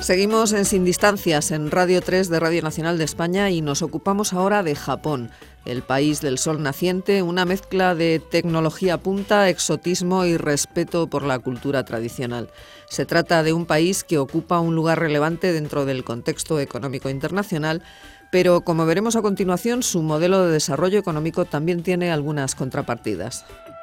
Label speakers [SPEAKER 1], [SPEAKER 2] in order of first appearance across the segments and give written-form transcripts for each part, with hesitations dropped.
[SPEAKER 1] Seguimos en Sin Distancias, en Radio 3 de Radio Nacional de España, y nos ocupamos ahora de Japón, el país del sol naciente, una mezcla de tecnología punta, exotismo y respeto por la cultura tradicional. Se trata de un país que ocupa un lugar relevante dentro del contexto económico internacional, pero como veremos a continuación, su modelo de desarrollo económico también tiene algunas contrapartidas.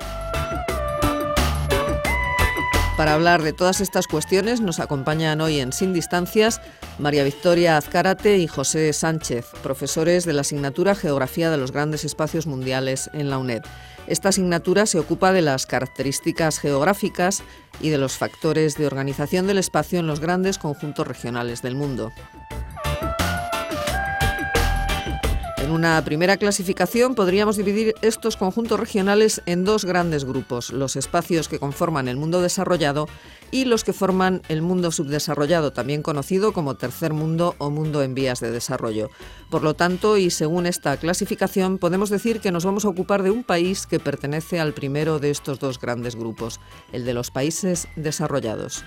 [SPEAKER 1] Para hablar de todas estas cuestiones nos acompañan hoy en Sin Distancias María Victoria Azcárate y José Sánchez, profesores de la asignatura Geografía de los Grandes Espacios Mundiales en la UNED. Esta asignatura se ocupa de las características geográficas y de los factores de organización del espacio en los grandes conjuntos regionales del mundo. En una primera clasificación podríamos dividir estos conjuntos regionales en dos grandes grupos: los espacios que conforman el mundo desarrollado y los que forman el mundo subdesarrollado, también conocido como tercer mundo o mundo en vías de desarrollo. Por lo tanto, y según esta clasificación, podemos decir que nos vamos a ocupar de un país que pertenece al primero de estos dos grandes grupos, el de los países desarrollados.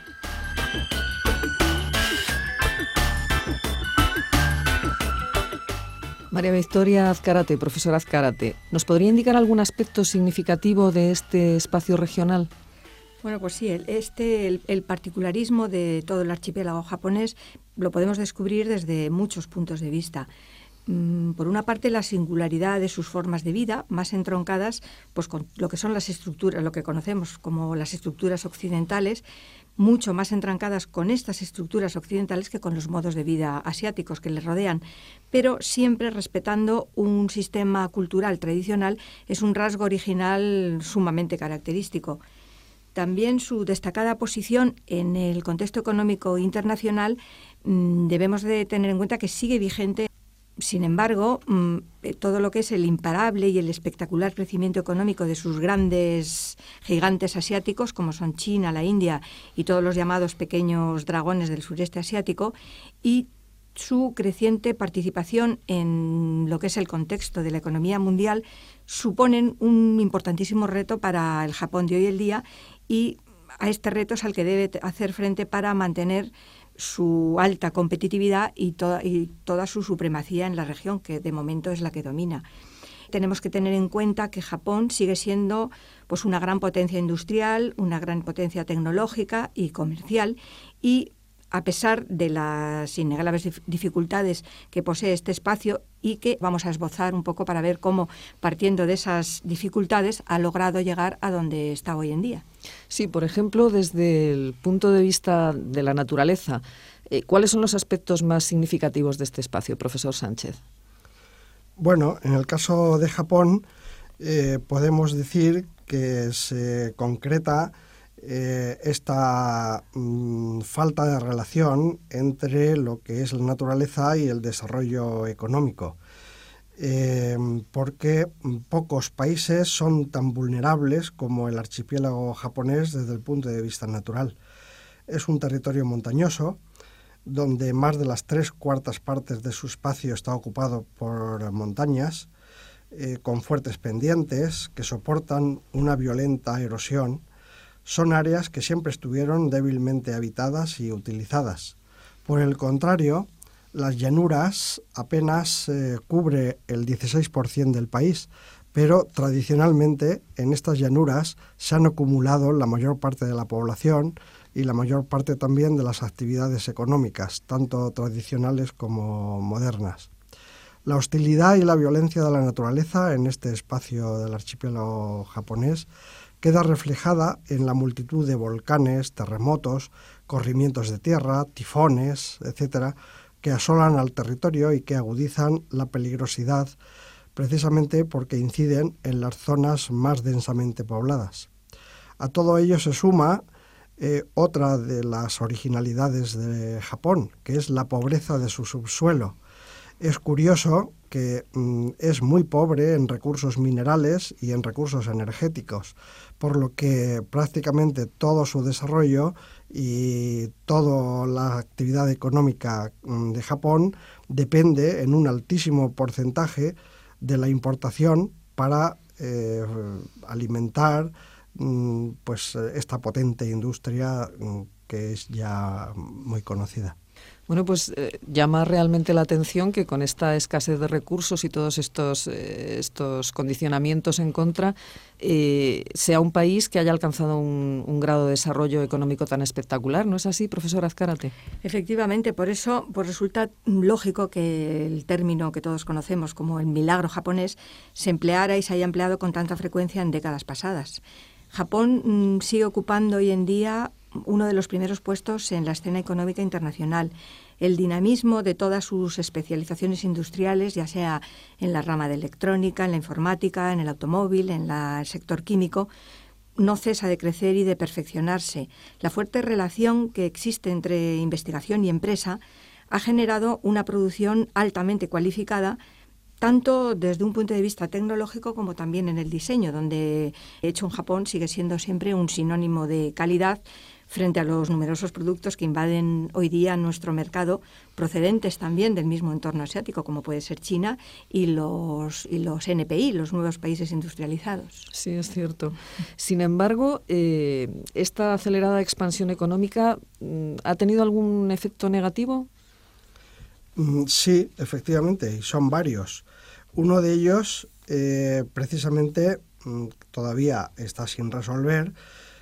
[SPEAKER 1] María Victoria Azcárate, profesora Azcárate, ¿nos podría indicar algún aspecto significativo de este espacio regional?
[SPEAKER 2] Bueno, pues sí, el particularismo de todo el archipiélago japonés lo podemos descubrir desde muchos puntos de vista. Por una parte, la singularidad de sus formas de vida, más entroncadas pues con lo que son las estructuras, lo que conocemos como las estructuras occidentales, mucho más entrancadas con estas estructuras occidentales que con los modos de vida asiáticos que les rodean, pero siempre respetando un sistema cultural tradicional. Es un rasgo original sumamente característico. También su destacada posición en el contexto económico internacional debemos de tener en cuenta que sigue vigente. Sin embargo, todo lo que es el imparable y el espectacular crecimiento económico de sus grandes gigantes asiáticos, como son China, la India y todos los llamados pequeños dragones del sureste asiático, y su creciente participación en lo que es el contexto de la economía mundial, suponen un importantísimo reto para el Japón de hoy en día, y a este reto es al que debe hacer frente para mantener su alta competitividad y toda su supremacía en la región, que de momento es la que domina. Tenemos que tener en cuenta que Japón sigue siendo pues una gran potencia industrial, una gran potencia tecnológica y comercial, y a pesar de las innegables dificultades que posee este espacio, y que vamos a esbozar un poco para ver cómo, partiendo de esas dificultades, ha logrado llegar a donde está hoy en día.
[SPEAKER 1] Sí, por ejemplo, desde el punto de vista de la naturaleza, ¿cuáles son los aspectos más significativos de este espacio, profesor Sánchez?
[SPEAKER 3] Bueno, en el caso de Japón podemos decir que se concreta esta falta de relación entre lo que es la naturaleza y el desarrollo económico, porque pocos países son tan vulnerables como el archipiélago japonés desde el punto de vista natural. Es un territorio montañoso, donde más de las 3/4 partes de su espacio está ocupado por montañas, con fuertes pendientes que soportan una violenta erosión. Son áreas que siempre estuvieron débilmente habitadas y utilizadas. Por el contrario, las llanuras apenas cubre el 16% del país, pero tradicionalmente en estas llanuras se han acumulado la mayor parte de la población y la mayor parte también de las actividades económicas, tanto tradicionales como modernas. La hostilidad y la violencia de la naturaleza en este espacio del archipiélago japonés queda reflejada en la multitud de volcanes, terremotos, corrimientos de tierra, tifones, etcétera, que asolan al territorio y que agudizan la peligrosidad precisamente porque inciden en las zonas más densamente pobladas. A todo ello se suma otra de las originalidades de Japón, que es la pobreza de su subsuelo. Es curioso que es muy pobre en recursos minerales y en recursos energéticos, por lo que prácticamente todo su desarrollo y toda la actividad económica de Japón depende en un altísimo porcentaje de la importación para alimentar pues esta potente industria que es ya muy conocida.
[SPEAKER 1] Bueno, pues llama realmente la atención que con esta escasez de recursos y todos estos condicionamientos en contra, sea un país que haya alcanzado un grado de desarrollo económico tan espectacular. ¿No es así, profesor Azcárate?
[SPEAKER 2] Efectivamente, por eso resulta lógico que el término que todos conocemos como el milagro japonés se empleara y se haya empleado con tanta frecuencia en décadas pasadas. Japón sigue ocupando hoy en día uno de los primeros puestos en la escena económica internacional. El dinamismo de todas sus especializaciones industriales, ya sea en la rama de electrónica, en la informática, en el automóvil, en el sector químico, no cesa de crecer y de perfeccionarse. La fuerte relación que existe entre investigación y empresa ha generado una producción altamente cualificada, tanto desde un punto de vista tecnológico como también en el diseño, donde, de hecho, en Japón sigue siendo siempre un sinónimo de calidad frente a los numerosos productos que invaden hoy día nuestro mercado, procedentes también del mismo entorno asiático, como puede ser China y los NPI, los nuevos países industrializados.
[SPEAKER 1] Sí, es cierto. Sin embargo, ¿esta acelerada expansión económica ha tenido algún efecto negativo?
[SPEAKER 3] Sí, efectivamente, y son varios. Uno de ellos, precisamente, todavía está sin resolver,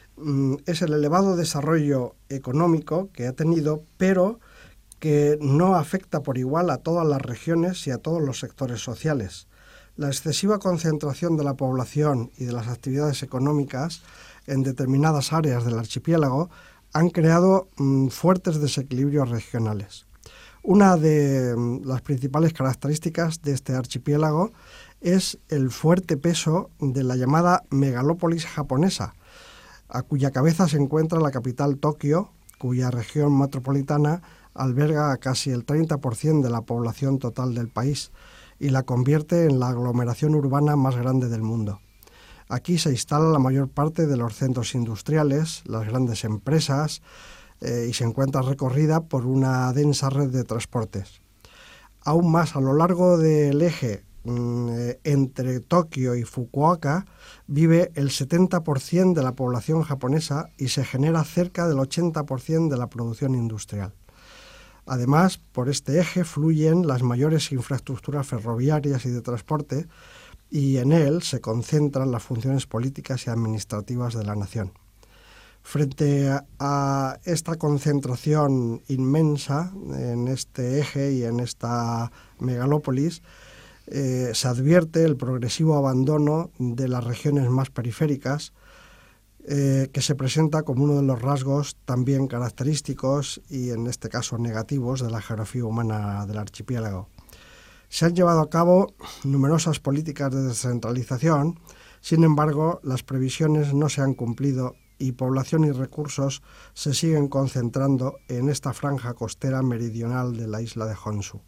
[SPEAKER 3] es el elevado desarrollo económico que ha tenido, pero que no afecta por igual a todas las regiones y a todos los sectores sociales. La excesiva concentración de la población y de las actividades económicas en determinadas áreas del archipiélago han creado fuertes desequilibrios regionales. Una de las principales características de este archipiélago es el fuerte peso de la llamada megalópolis japonesa, a cuya cabeza se encuentra la capital Tokio, cuya región metropolitana alberga a casi el 30% de la población total del país y la convierte en la aglomeración urbana más grande del mundo. Aquí se instala la mayor parte de los centros industriales, las grandes empresas, y se encuentra recorrida por una densa red de transportes. Aún más, a lo largo del eje entre Tokio y Fukuoka vive el 70% de la población japonesa y se genera cerca del 80% de la producción industrial. Además, por este eje fluyen las mayores infraestructuras ferroviarias y de transporte y en él se concentran las funciones políticas y administrativas de la nación. Frente a esta concentración inmensa en este eje y en esta megalópolis, se advierte el progresivo abandono de las regiones más periféricas, que se presenta como uno de los rasgos también característicos y en este caso negativos de la geografía humana del archipiélago. Se han llevado a cabo numerosas políticas de descentralización, sin embargo, las previsiones no se han cumplido y población y recursos se siguen concentrando en esta franja costera meridional de la isla de Honshu.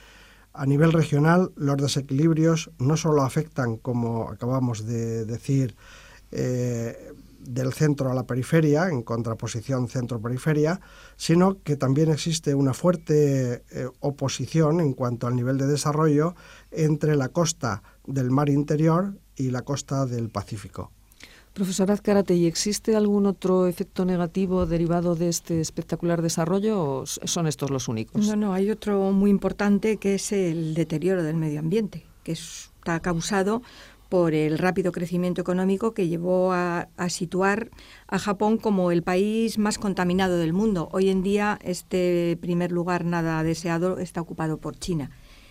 [SPEAKER 3] A nivel regional, los desequilibrios no solo afectan, como acabamos de decir, del centro a la periferia, en contraposición centro-periferia, sino que también existe una fuerte oposición en cuanto al nivel de desarrollo entre la costa del mar interior y la costa del Pacífico.
[SPEAKER 1] Profesor Azcárate, ¿y existe algún otro efecto negativo derivado de este espectacular desarrollo o son estos los únicos?
[SPEAKER 2] No, hay otro muy importante que es el deterioro del medio ambiente, que está causado por el rápido crecimiento económico que llevó a situar a Japón como el país más contaminado del mundo. Hoy en día este primer lugar nada deseado está ocupado por China.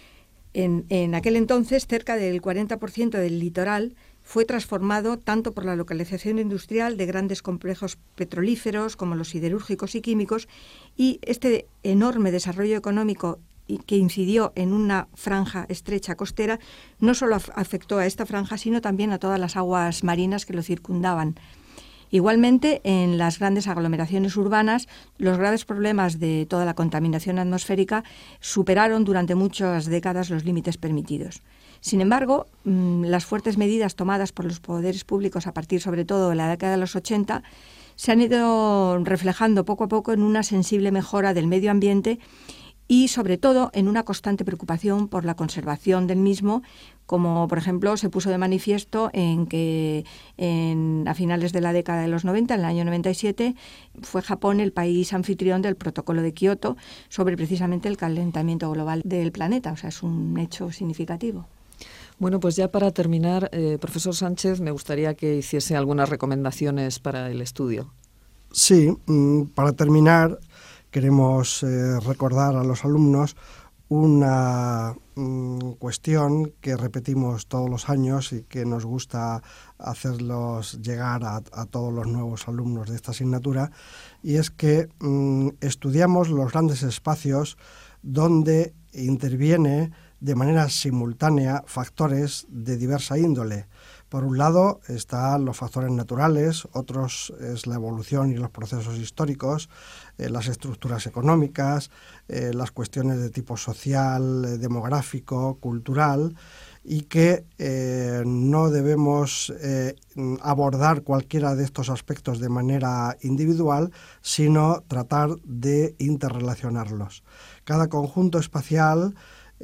[SPEAKER 2] En aquel entonces, cerca del 40% del litoral fue transformado tanto por la localización industrial de grandes complejos petrolíferos como los siderúrgicos y químicos, y este enorme desarrollo económico que incidió en una franja estrecha costera no solo afectó a esta franja, sino también a todas las aguas marinas que lo circundaban. Igualmente, en las grandes aglomeraciones urbanas, los graves problemas de toda la contaminación atmosférica superaron durante muchas décadas los límites permitidos. Sin embargo, las fuertes medidas tomadas por los poderes públicos a partir sobre todo de la década de los 80 se han ido reflejando poco a poco en una sensible mejora del medio ambiente y sobre todo en una constante preocupación por la conservación del mismo, como por ejemplo se puso de manifiesto en que a finales de la década de los 90, en el año 97, fue Japón el país anfitrión del Protocolo de Kioto sobre precisamente el calentamiento global del planeta. O sea, es un hecho significativo.
[SPEAKER 1] Bueno, pues ya para terminar, profesor Sánchez, me gustaría que hiciese algunas recomendaciones para el estudio.
[SPEAKER 3] Sí, para terminar, queremos recordar a los alumnos una cuestión que repetimos todos los años y que nos gusta hacerlos llegar a todos los nuevos alumnos de esta asignatura, y es que estudiamos los grandes espacios donde interviene de manera simultánea factores de diversa índole. Por un lado están los factores naturales, otros es la evolución y los procesos históricos, las estructuras económicas, las cuestiones de tipo social, demográfico, cultural, y que no debemos abordar cualquiera de estos aspectos de manera individual, sino tratar de interrelacionarlos. Cada conjunto espacial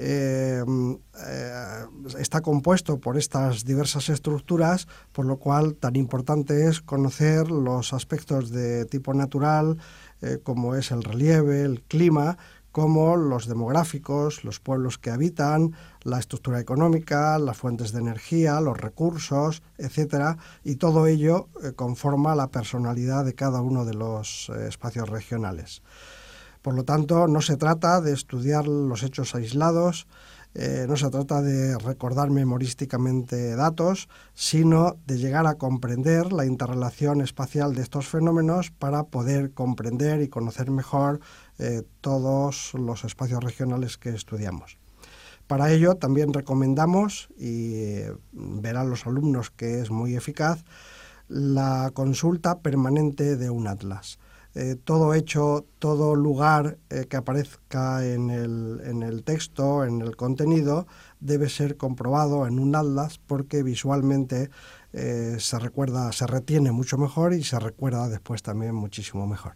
[SPEAKER 3] está compuesto por estas diversas estructuras, por lo cual tan importante es conocer los aspectos de tipo natural, como es el relieve, el clima, como los demográficos, los pueblos que habitan, la estructura económica, las fuentes de energía, los recursos, etcétera, y todo ello conforma la personalidad de cada uno de los espacios regionales. Por lo tanto, no se trata de estudiar los hechos aislados, no se trata de recordar memorísticamente datos, sino de llegar a comprender la interrelación espacial de estos fenómenos para poder comprender y conocer mejor todos los espacios regionales que estudiamos. Para ello también recomendamos, y verán los alumnos que es muy eficaz, la consulta permanente de un atlas. Todo hecho, todo lugar que aparezca en el texto, en el contenido, debe ser comprobado en un atlas porque visualmente se retiene mucho mejor y se recuerda después también muchísimo mejor.